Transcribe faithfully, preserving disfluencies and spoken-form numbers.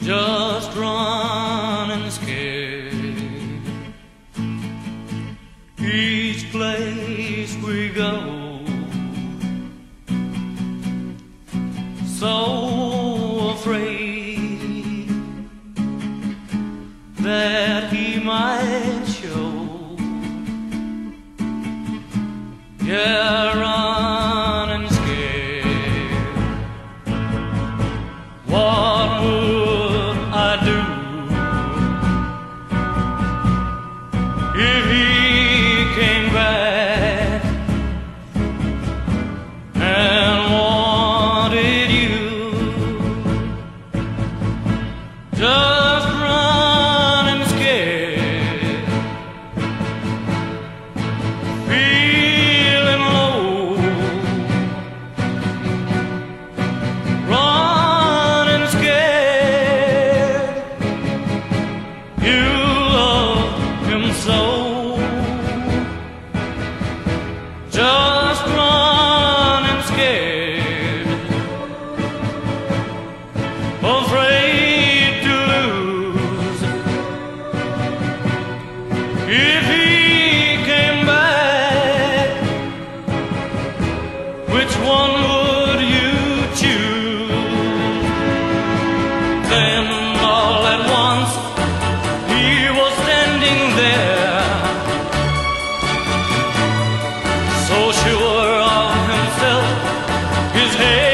just running scared. Each place we go, so afraid that he might show. Yeah, running scared. What would I do if he came back and wanted you? Just running scared, feeling low, running scared. You love him so. Just running scared, afraid to lose. If he came back, which one would you choose? Then all at once he was standing there, so sure of himself, his head